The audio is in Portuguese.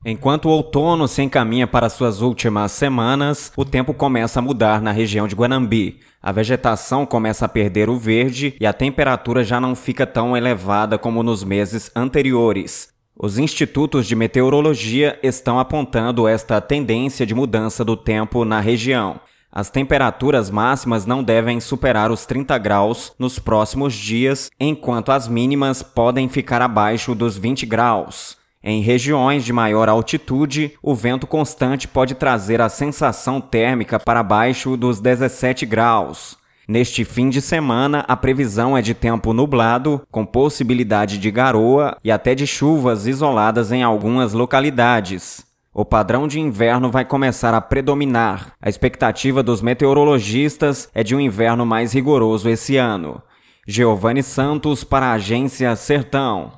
Enquanto o outono se encaminha para suas últimas semanas, o tempo começa a mudar na região de Guanambi. A vegetação começa a perder o verde e a temperatura já não fica tão elevada como nos meses anteriores. Os institutos de meteorologia estão apontando esta tendência de mudança do tempo na região. As temperaturas máximas não devem superar os 30 graus nos próximos dias, enquanto as mínimas podem ficar abaixo dos 20 graus. Em regiões de maior altitude, o vento constante pode trazer a sensação térmica para baixo dos 17 graus. Neste fim de semana, a previsão é de tempo nublado, com possibilidade de garoa e até de chuvas isoladas em algumas localidades. O padrão de inverno vai começar a predominar. A expectativa dos meteorologistas é de um inverno mais rigoroso esse ano. Giovanni Santos para a Agência Sertão.